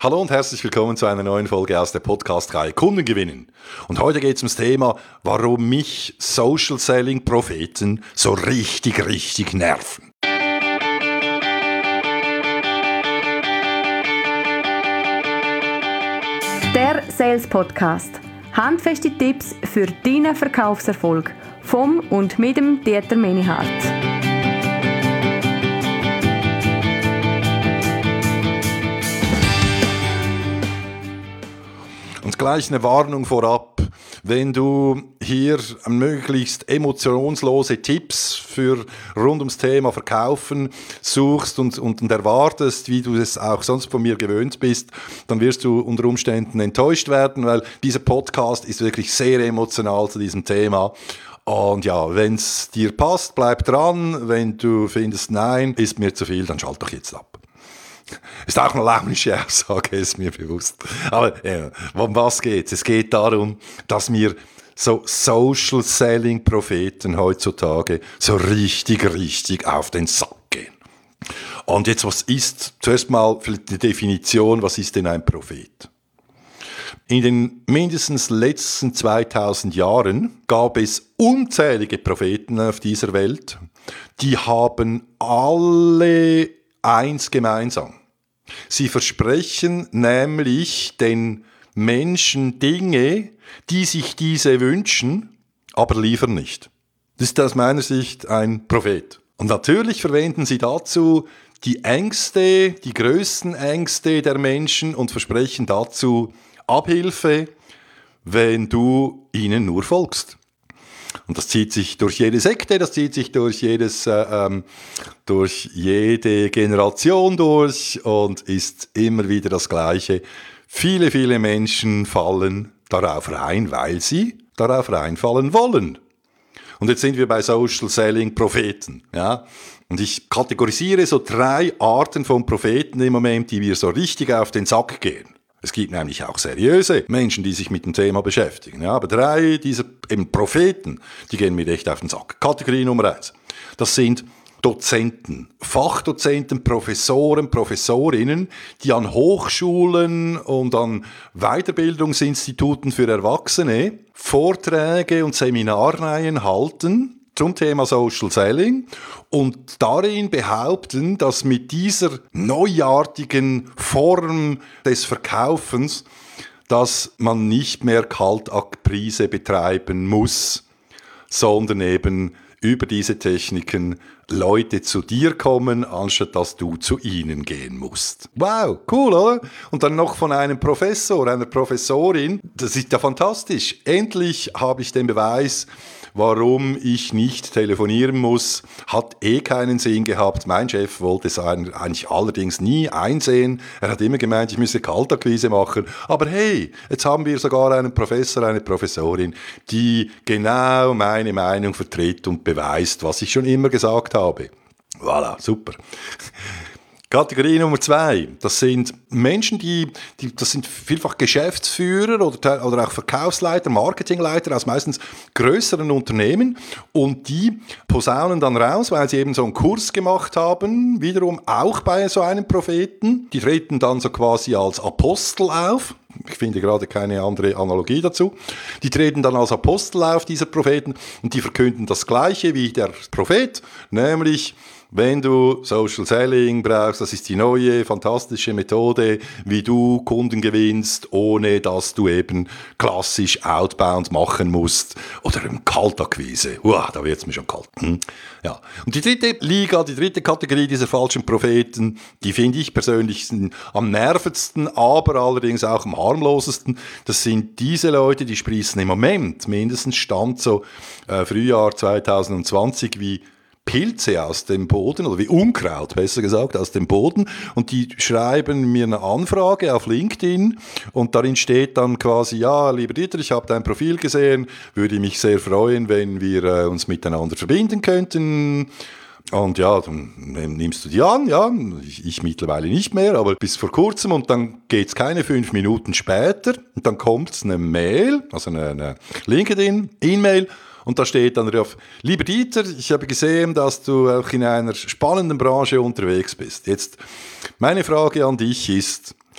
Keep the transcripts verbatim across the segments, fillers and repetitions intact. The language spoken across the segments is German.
Hallo und herzlich willkommen zu einer neuen Folge aus der Podcast-Reihe Kunden gewinnen. Und heute geht es ums Thema, warum mich Social Selling Propheten so richtig, richtig nerven. Der Sales Podcast. Handfeste Tipps für deinen Verkaufserfolg vom und mit dem Dieter Menihardt. Und gleich eine Warnung vorab, wenn du hier möglichst emotionslose Tipps für rund ums Thema Verkaufen suchst und, und, und erwartest, wie du es auch sonst von mir gewöhnt bist, dann wirst du unter Umständen enttäuscht werden, weil dieser Podcast ist wirklich sehr emotional zu diesem Thema. Und ja, wenn es dir passt, bleib dran. Wenn du findest, nein, ist mir zu viel, dann schalt doch jetzt ab. Ist auch eine launische Aussage, ist mir bewusst. Aber ja, um was geht's? Es geht darum, dass mir so Social Selling Propheten heutzutage so richtig, richtig auf den Sack gehen. Und jetzt, was ist, zuerst mal vielleicht die Definition, was ist denn ein Prophet? In den mindestens letzten zweitausend Jahren gab es unzählige Propheten auf dieser Welt, die haben alle eins gemeinsam. Sie versprechen nämlich den Menschen Dinge, die sich diese wünschen, aber liefern nicht. Das ist aus meiner Sicht ein Prophet. Und natürlich verwenden sie dazu die Ängste, die größten Ängste der Menschen und versprechen dazu Abhilfe, wenn du ihnen nur folgst. Und das zieht sich durch jede Sekte, das zieht sich durch, jedes, äh, ähm, durch jede Generation durch und ist immer wieder das Gleiche. Viele, viele Menschen fallen darauf rein, weil sie darauf reinfallen wollen. Und jetzt sind wir bei Social Selling Propheten. Ja? Und ich kategorisiere so drei Arten von Propheten im Moment, die mir so richtig auf den Sack gehen. Es gibt nämlich auch seriöse Menschen, die sich mit dem Thema beschäftigen. Ja, aber drei dieser eben Propheten, die gehen mir echt auf den Sack. Kategorie Nummer eins. Das sind Dozenten, Fachdozenten, Professoren, Professorinnen, die an Hochschulen und an Weiterbildungsinstituten für Erwachsene Vorträge und Seminarreihen halten zum Thema Social Selling und darin behaupten, dass mit dieser neuartigen Form des Verkaufens, dass man nicht mehr Kaltakquise betreiben muss, sondern eben über diese Techniken Leute zu dir kommen, anstatt dass du zu ihnen gehen musst. Wow, cool, oder? Und dann noch von einem Professor, einer Professorin. Das ist ja fantastisch. Endlich habe ich den Beweis, warum ich nicht telefonieren muss, hat eh keinen Sinn gehabt. Mein Chef wollte es eigentlich allerdings nie einsehen. Er hat immer gemeint, ich müsse Kaltakquise machen. Aber hey, jetzt haben wir sogar einen Professor, eine Professorin, die genau meine Meinung vertritt und beweist, was ich schon immer gesagt habe. Voilà, super. Kategorie Nummer zwei, das sind Menschen, die, die das sind vielfach Geschäftsführer oder, oder auch Verkaufsleiter, Marketingleiter aus meistens größeren Unternehmen und die posaunen dann raus, weil sie eben so einen Kurs gemacht haben, wiederum auch bei so einem Propheten. Die treten dann so quasi als Apostel auf. Ich finde gerade keine andere Analogie dazu. Die treten dann als Apostel auf, diese Propheten, und die verkünden das Gleiche wie der Prophet, nämlich: Wenn du Social Selling brauchst, das ist die neue, fantastische Methode, wie du Kunden gewinnst, ohne dass du eben klassisch Outbound machen musst oder im Kaltakquise. Uah, da wird's mir schon kalt. Hm. Ja. Und die dritte Liga, die dritte Kategorie dieser falschen Propheten, die finde ich persönlich am nervendsten, aber allerdings auch am harmlosesten. Das sind diese Leute, die sprießen im Moment, mindestens Stand so äh, Frühjahr zwanzig zwanzig, wie Pilze aus dem Boden, oder wie Unkraut, besser gesagt, aus dem Boden, und die schreiben mir eine Anfrage auf LinkedIn und darin steht dann quasi: ja, lieber Dieter, ich habe dein Profil gesehen, würde mich sehr freuen, wenn wir äh, uns miteinander verbinden könnten. Und ja, dann nimmst du die an, ja, ich, ich mittlerweile nicht mehr, aber bis vor kurzem, und dann geht's keine fünf Minuten später und dann kommt eine Mail, also eine, eine LinkedIn-E-Mail, und da steht dann drauf: Lieber Dieter, ich habe gesehen, dass du auch in einer spannenden Branche unterwegs bist. Jetzt, meine Frage an dich ist: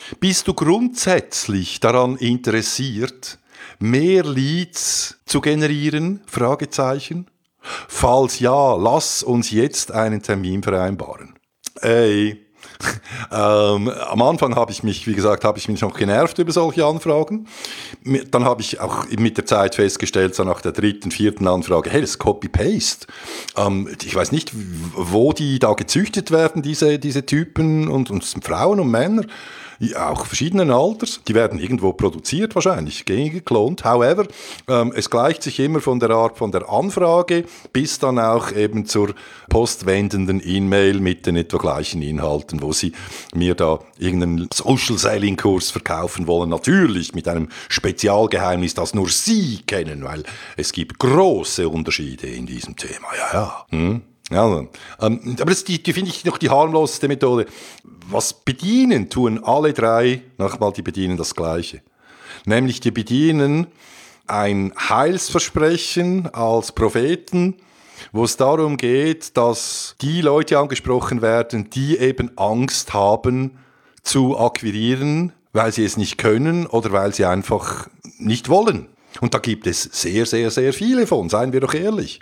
Bist du grundsätzlich daran interessiert, mehr Leads zu generieren? Fragezeichen. Falls ja, lass uns jetzt einen Termin vereinbaren. Ey, ähm, am Anfang habe ich mich, wie gesagt, habe ich mich noch genervt über solche Anfragen. Dann habe ich auch mit der Zeit festgestellt, so nach der dritten, vierten Anfrage, hey, das ist Copy-Paste. Ähm, ich weiß nicht, wo die da gezüchtet werden, diese, diese Typen, und, und Frauen und Männer. Ja, auch verschiedenen Alters, die werden irgendwo produziert wahrscheinlich, geklont. However, ähm, es gleicht sich immer von der Art von der Anfrage bis dann auch eben zur postwendenden E-Mail mit den etwa gleichen Inhalten, wo sie mir da irgendeinen Social-Selling-Kurs verkaufen wollen. Natürlich mit einem Spezialgeheimnis, das nur sie kennen, weil es gibt große Unterschiede in diesem Thema. Ja, ja. Hm? Ja, ähm, aber das die, die finde ich noch die harmloseste Methode. Was bedienen, tun alle drei, nochmal, die bedienen das Gleiche. Nämlich die bedienen ein Heilsversprechen als Propheten, wo es darum geht, dass die Leute angesprochen werden, die eben Angst haben zu akquirieren, weil sie es nicht können oder weil sie einfach nicht wollen. Und da gibt es sehr, sehr, sehr viele von, seien wir doch ehrlich.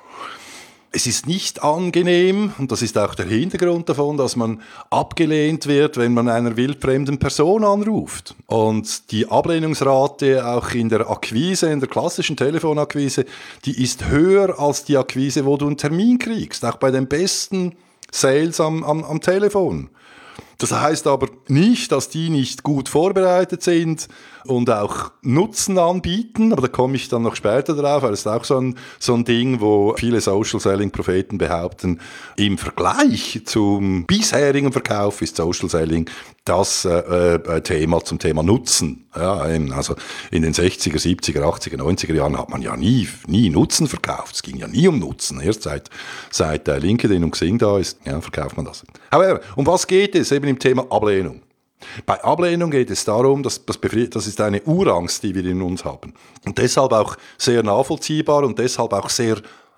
Es ist nicht angenehm, und das ist auch der Hintergrund davon, dass man abgelehnt wird, wenn man einer wildfremden Person anruft. Und die Ablehnungsrate auch in der Akquise, in der klassischen Telefonakquise, die ist höher als die Akquise, wo du einen Termin kriegst, auch bei den besten Sales am, am, am Telefon. Das heißt aber nicht, dass die nicht gut vorbereitet sind und auch Nutzen anbieten, aber da komme ich dann noch später drauf, weil das ist auch so ein, so ein Ding, wo viele Social-Selling-Propheten behaupten, im Vergleich zum bisherigen Verkauf ist Social-Selling das äh, äh, Thema zum Thema Nutzen. Ja, also in den sechziger, siebziger, achtziger, neunziger Jahren hat man ja nie, nie Nutzen verkauft. Es ging ja nie um Nutzen. Erst seit, seit äh, LinkedIn und Xing da ist, ja, verkauft man das. Aber um was geht es eben im Thema Ablehnung? Bei Ablehnung geht es darum, dass das, das ist eine Urangst, die wir in uns haben. Und deshalb auch sehr nachvollziehbar und deshalb auch sehr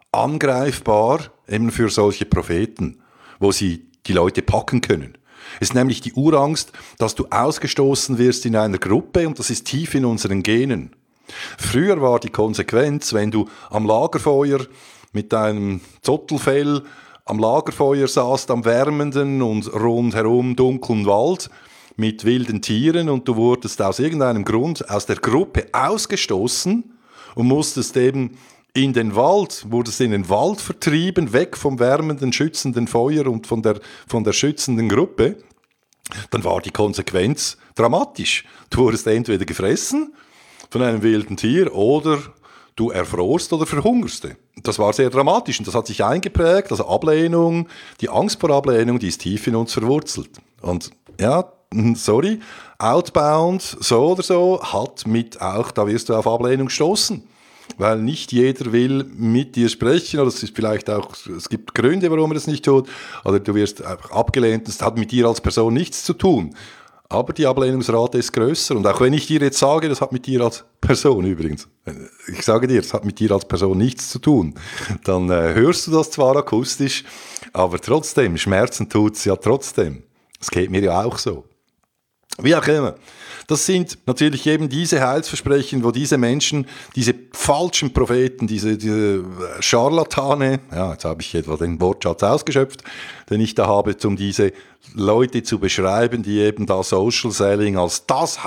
angreifbar eben für solche Propheten, wo sie die Leute packen können. Es ist nämlich die Urangst, dass du ausgestoßen wirst in einer Gruppe, und das ist tief in unseren Genen. Früher war die Konsequenz, wenn du am Lagerfeuer mit deinem Zottelfell am Lagerfeuer saßt, am wärmenden und rundherum dunklen Wald mit wilden Tieren, und du wurdest aus irgendeinem Grund aus der Gruppe ausgestoßen und musstest eben in den Wald, wurdest in den Wald vertrieben, weg vom wärmenden, schützenden Feuer und von der, von der schützenden Gruppe, dann war die Konsequenz dramatisch. Du wurdest entweder gefressen von einem wilden Tier oder du erfrorst oder verhungerst. Das war sehr dramatisch und das hat sich eingeprägt. Also Ablehnung, die Angst vor Ablehnung, die ist tief in uns verwurzelt. Und ja, sorry, Outbound, so oder so, hat mit auch, da wirst du auf Ablehnung stoßen. Weil nicht jeder will mit dir sprechen, oder es ist vielleicht auch, es gibt Gründe, warum er das nicht tut, oder du wirst einfach abgelehnt, das hat mit dir als Person nichts zu tun. Aber die Ablehnungsrate ist größer, und auch wenn ich dir jetzt sage, das hat mit dir als Person übrigens, ich sage dir, das hat mit dir als Person nichts zu tun, dann äh, hörst du das zwar akustisch, aber trotzdem, Schmerzen tut es ja trotzdem. Das geht mir ja auch so. Wie auch immer. Das sind natürlich eben diese Heilsversprechen, wo diese Menschen, diese falschen Propheten, diese, diese Scharlatane, ja, jetzt habe ich etwa den Wortschatz ausgeschöpft, den ich da habe, um diese Leute zu beschreiben, die eben da Social Selling als das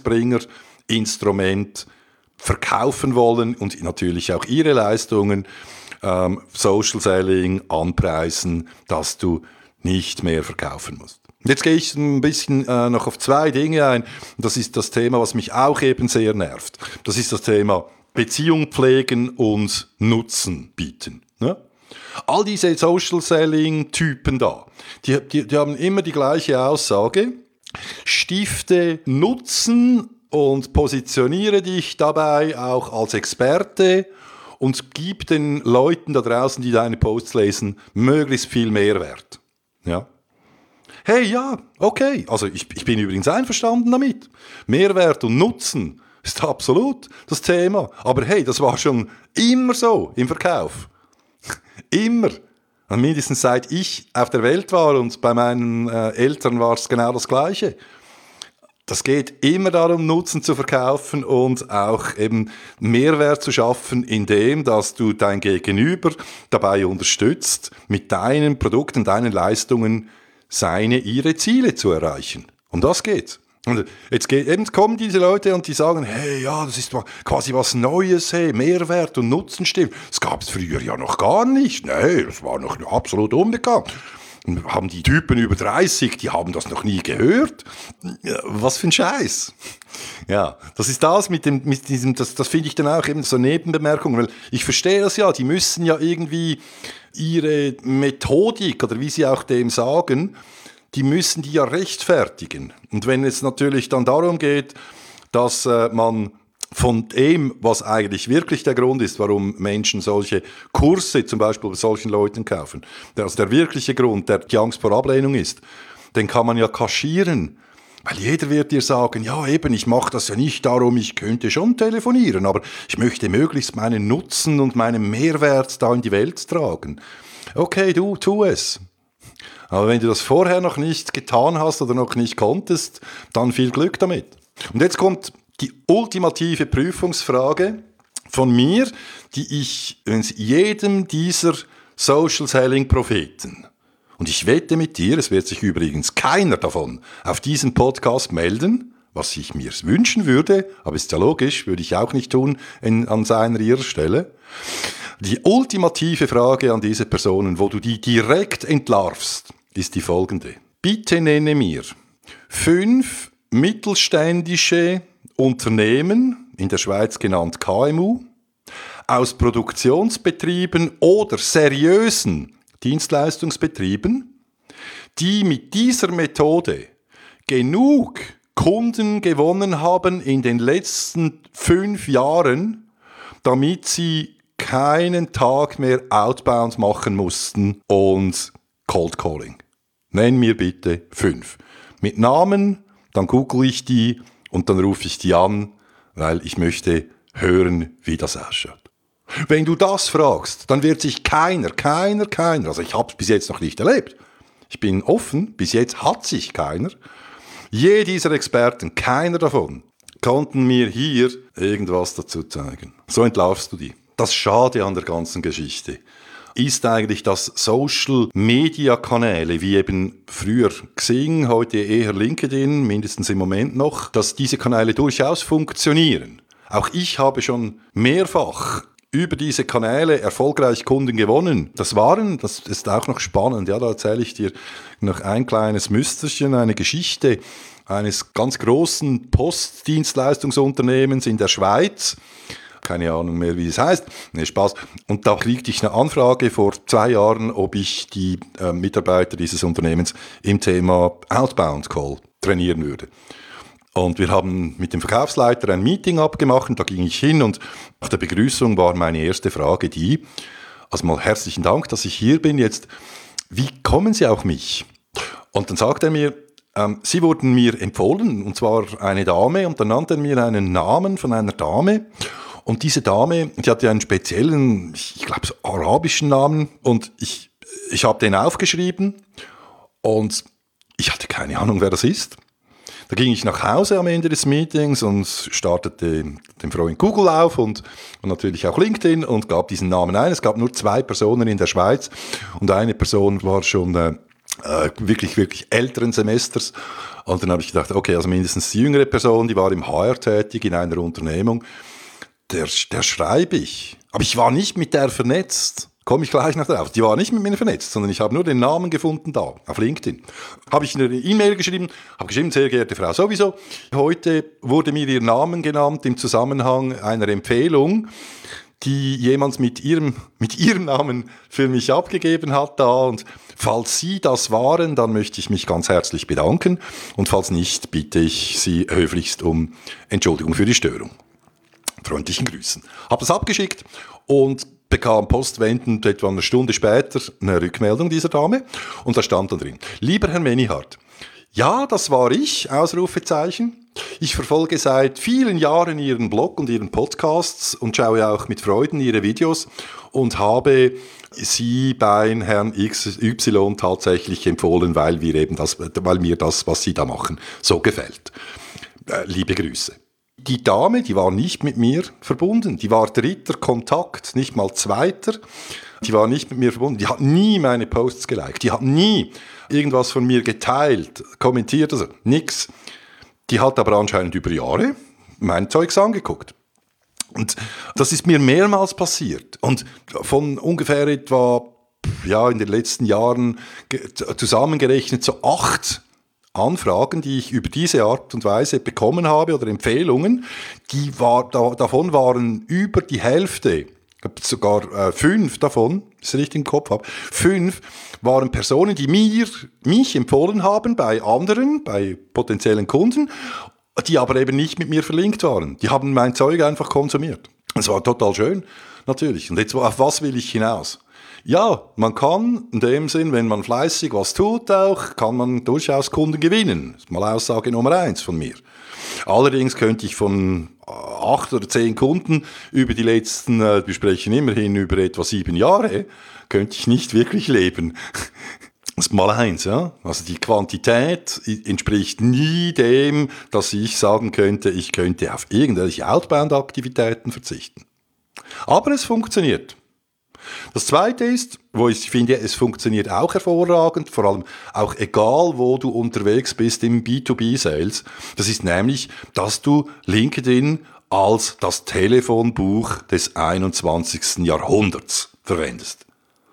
Heilsbringer-Instrument verkaufen wollen und natürlich auch ihre Leistungen, ähm, Social Selling anpreisen, dass du nicht mehr verkaufen musst. Jetzt gehe ich ein bisschen äh, noch auf zwei Dinge ein. Das ist das Thema, was mich auch eben sehr nervt. Das ist das Thema Beziehung pflegen und Nutzen bieten. Ne? All diese Social-Selling-Typen da, die, die, die haben immer die gleiche Aussage. Stifte Nutzen und positioniere dich dabei auch als Experte und gib den Leuten da draußen, die deine Posts lesen, möglichst viel Mehrwert. Ja. Hey, ja, okay, also ich, ich bin übrigens einverstanden damit. Mehrwert und Nutzen ist absolut das Thema. Aber hey, das war schon immer so im Verkauf. Immer. Und mindestens seit ich auf der Welt war, und bei meinen äh, Eltern war es genau das Gleiche. Das geht immer darum, Nutzen zu verkaufen und auch eben Mehrwert zu schaffen, indem dass du dein Gegenüber dabei unterstützt, mit deinen Produkten, deinen Leistungen seine, ihre Ziele zu erreichen. Um das geht's. Und jetzt geht, eben kommen diese Leute und die sagen, hey, ja, das ist quasi was Neues, hey, Mehrwert und Nutzen stimmt. Das gab es früher ja noch gar nicht. Nee, das war noch absolut unbekannt. Und haben die Typen über dreißig, die haben das noch nie gehört. Ja, was für ein Scheiß. Ja, das ist das mit dem, mit diesem, das, das finde ich dann auch eben so Nebenbemerkungen, weil ich verstehe das ja, die müssen ja irgendwie ihre Methodik oder wie sie auch dem sagen, die müssen die ja rechtfertigen. Und wenn es natürlich dann darum geht, dass äh, man von dem, was eigentlich wirklich der Grund ist, warum Menschen solche Kurse zum Beispiel bei solchen Leuten kaufen, also der wirkliche Grund, der die Angst vor Ablehnung ist, den kann man ja kaschieren. Weil jeder wird dir sagen, ja eben, ich mache das ja nicht darum, ich könnte schon telefonieren, aber ich möchte möglichst meinen Nutzen und meinen Mehrwert da in die Welt tragen. Okay, du, tu es. Aber wenn du das vorher noch nicht getan hast oder noch nicht konntest, dann viel Glück damit. Und jetzt kommt die ultimative Prüfungsfrage von mir, die ich jedem dieser Social-Selling-Propheten, und ich wette mit dir, es wird sich übrigens keiner davon auf diesen Podcast melden, was ich mir wünschen würde, aber ist ja logisch, würde ich auch nicht tun in, an seiner ihrer Stelle. Die ultimative Frage an diese Personen, wo du die direkt entlarvst, ist die folgende. Bitte nenne mir fünf mittelständische Unternehmen, in der Schweiz genannt K M U, aus Produktionsbetrieben oder seriösen Dienstleistungsbetrieben, die mit dieser Methode genug Kunden gewonnen haben in den letzten fünf Jahren, damit sie keinen Tag mehr Outbound machen mussten und Cold Calling. Nenn mir bitte fünf. Mit Namen, dann google ich die und dann rufe ich die an, weil ich möchte hören, wie das ausschaut. Wenn du das fragst, dann wird sich keiner, keiner, keiner, also ich habe es bis jetzt noch nicht erlebt, ich bin offen, bis jetzt hat sich keiner, je dieser Experten, keiner davon, konnten mir hier irgendwas dazu zeigen. So entlarvst du die. Das Schade an der ganzen Geschichte ist eigentlich, dass Social-Media-Kanäle, wie eben früher Xing, heute eher LinkedIn, mindestens im Moment noch, dass diese Kanäle durchaus funktionieren. Auch ich habe schon mehrfach über diese Kanäle erfolgreich Kunden gewonnen. Das waren, das ist auch noch spannend, ja, da erzähle ich dir noch ein kleines Müsterchen, eine Geschichte eines ganz großen Postdienstleistungsunternehmens in der Schweiz. Keine Ahnung mehr, wie es heißt. Nee, Spaß. Und da kriegte ich eine Anfrage vor zwei Jahren, ob ich die äh, Mitarbeiter dieses Unternehmens im Thema Outbound Call trainieren würde. Und wir haben mit dem Verkaufsleiter ein Meeting abgemacht und da ging ich hin und nach der Begrüßung war meine erste Frage die, also mal herzlichen Dank, dass ich hier bin jetzt. Wie kommen Sie auf mich? Und dann sagt er mir, ähm, Sie wurden mir empfohlen, und zwar eine Dame, und dann nannte er mir einen Namen von einer Dame. Und diese Dame, die hatte einen speziellen, ich glaube, so arabischen Namen. Und ich, ich habe den aufgeschrieben und ich hatte keine Ahnung, wer das ist. Da ging ich nach Hause am Ende des Meetings und startete den Freund Google auf und, und natürlich auch LinkedIn und gab diesen Namen ein. Es gab nur zwei Personen in der Schweiz und eine Person war schon äh, wirklich, wirklich älteren Semesters. Und dann habe ich gedacht, okay, also mindestens die jüngere Person, die war im H R tätig in einer Unternehmung. Der, der schreibe ich. Aber ich war nicht mit der vernetzt. Komme ich gleich noch drauf. Die war nicht mit mir vernetzt, sondern ich habe nur den Namen gefunden da, auf LinkedIn. Habe ich eine E-Mail geschrieben, habe geschrieben, sehr geehrte Frau sowieso, heute wurde mir Ihr Namen genannt im Zusammenhang einer Empfehlung, die jemand mit ihrem, mit ihrem Namen für mich abgegeben hat da. Und falls Sie das waren, dann möchte ich mich ganz herzlich bedanken. Und falls nicht, bitte ich Sie höflichst um Entschuldigung für die Störung. Freundlichen Grüßen. Habe das abgeschickt und bekam postwendend etwa eine Stunde später eine Rückmeldung dieser Dame und da stand dann drin: Lieber Herr Menihardt, ja, das war ich, Ausrufezeichen. Ich verfolge seit vielen Jahren Ihren Blog und Ihren Podcasts und schaue auch mit Freuden Ihre Videos und habe Sie bei Herrn X Y tatsächlich empfohlen, weil, wir eben das, weil mir das, was Sie da machen, so gefällt. äh, liebe Grüße. Die Dame, die war nicht mit mir verbunden. Die war dritter Kontakt, nicht mal zweiter. Die war nicht mit mir verbunden. Die hat nie meine Posts geliked. Die hat nie irgendwas von mir geteilt, kommentiert, also nix. Die hat aber anscheinend über Jahre mein Zeugs angeguckt. Und das ist mir mehrmals passiert. Und von ungefähr etwa, ja, in den letzten Jahren zusammengerechnet so acht Anfragen, die ich über diese Art und Weise bekommen habe oder Empfehlungen, die war, da, davon waren über die Hälfte, sogar äh, fünf davon, wenn ich es richtig im Kopf habe, fünf waren Personen, die mir, mich empfohlen haben bei anderen, bei potenziellen Kunden, die aber eben nicht mit mir verlinkt waren. Die haben mein Zeug einfach konsumiert. Das war total schön, natürlich. Und jetzt, auf was will ich hinaus? Ja, man kann in dem Sinn, wenn man fleißig was tut auch, kann man durchaus Kunden gewinnen. Das ist mal Aussage Nummer eins von mir. Allerdings könnte ich von acht oder zehn Kunden über die letzten, äh, wir sprechen immerhin über etwa sieben Jahre, könnte ich nicht wirklich leben. Das ist mal eins, ja. Also die Quantität entspricht nie dem, dass ich sagen könnte, ich könnte auf irgendwelche Outbound-Aktivitäten verzichten. Aber es funktioniert. Das Zweite ist, wo ich finde, es funktioniert auch hervorragend, vor allem auch egal, wo du unterwegs bist im B zwei B Sales, das ist nämlich, dass du LinkedIn als das Telefonbuch des einundzwanzigsten Jahrhunderts verwendest.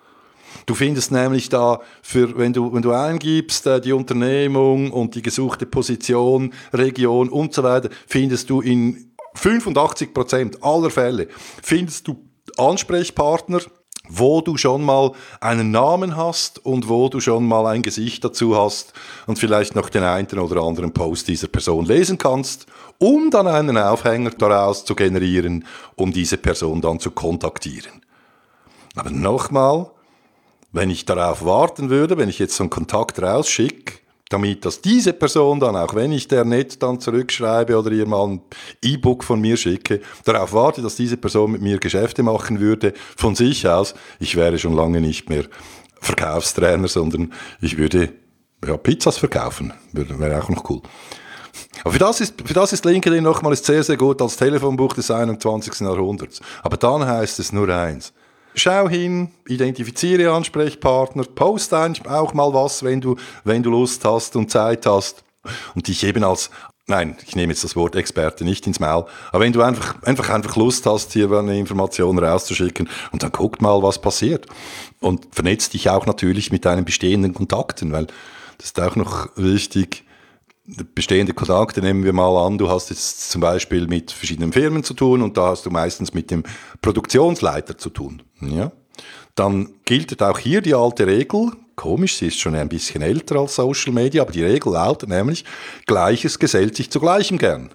Du findest nämlich da, für, wenn du, wenn du eingibst, äh, die Unternehmung und die gesuchte Position, Region und so weiter, findest du in fünfundachtzig Prozent aller Fälle, findest du Ansprechpartner, wo du schon mal einen Namen hast und wo du schon mal ein Gesicht dazu hast und vielleicht noch den einen oder anderen Post dieser Person lesen kannst, um dann einen Aufhänger daraus zu generieren, um diese Person dann zu kontaktieren. Aber nochmal, wenn ich darauf warten würde, wenn ich jetzt so einen Kontakt rausschicke, damit dass diese Person dann, auch wenn ich der nett dann zurückschreibe oder ihr mal ein E-Book von mir schicke, darauf warte, dass diese Person mit mir Geschäfte machen würde, von sich aus, ich wäre schon lange nicht mehr Verkaufstrainer, sondern ich würde ja, Pizzas verkaufen, wäre auch noch cool. Aber für das ist, für das ist LinkedIn nochmal ist sehr, sehr gut als Telefonbuch des einundzwanzigsten Jahrhunderts. Aber dann heißt es nur eins. Schau hin, identifiziere Ansprechpartner, poste auch mal was, wenn du, wenn du Lust hast und Zeit hast und dich eben als, nein, ich nehme jetzt das Wort Experte nicht ins Maul, aber wenn du einfach, einfach, einfach Lust hast, hier eine Information rauszuschicken und dann guck mal, was passiert und vernetz dich auch natürlich mit deinen bestehenden Kontakten, weil das ist auch noch wichtig. Bestehende Kontakte nehmen wir mal an, du hast jetzt zum Beispiel mit verschiedenen Firmen zu tun und da hast du meistens mit dem Produktionsleiter zu tun. Ja? Dann gilt auch hier die alte Regel, komisch, sie ist schon ein bisschen älter als Social Media, aber die Regel lautet nämlich, Gleiches gesellt sich zu Gleichem gern.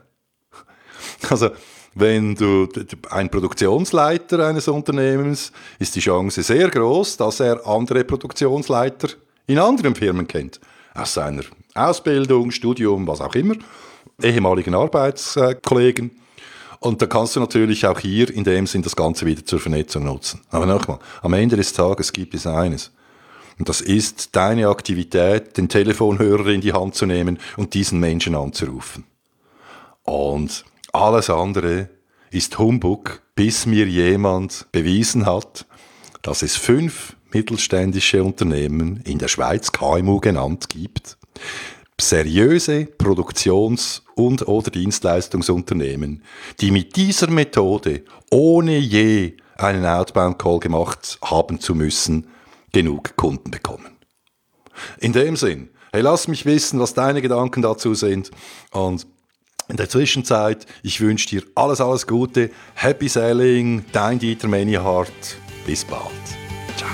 Also wenn du ein Produktionsleiter eines Unternehmens, ist die Chance sehr groß, dass er andere Produktionsleiter in anderen Firmen kennt. Aus seiner Ausbildung, Studium, was auch immer, ehemaligen Arbeitskollegen. Und da kannst du natürlich auch hier in dem Sinn das Ganze wieder zur Vernetzung nutzen. Aber nochmal, am Ende des Tages gibt es eines. Und das ist deine Aktivität, den Telefonhörer in die Hand zu nehmen und diesen Menschen anzurufen. Und alles andere ist Humbug, bis mir jemand bewiesen hat, dass es fünf mittelständische Unternehmen, in der Schweiz K M U genannt, gibt, seriöse Produktions- und oder Dienstleistungsunternehmen, die mit dieser Methode, ohne je einen Outbound-Call gemacht haben zu müssen, genug Kunden bekommen. In dem Sinn, hey, lass mich wissen, was deine Gedanken dazu sind und in der Zwischenzeit, ich wünsche dir alles, alles Gute, Happy Selling, dein Dieter Menihardt, bis bald. Ciao.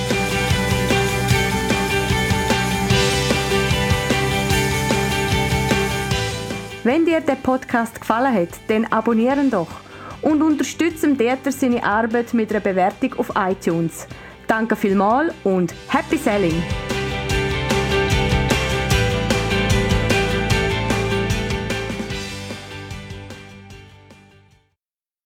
Wenn dir der Podcast gefallen hat, dann abonnieren doch und unterstützen Dieter seine Arbeit mit einer Bewertung auf iTunes. Danke vielmals und Happy Selling!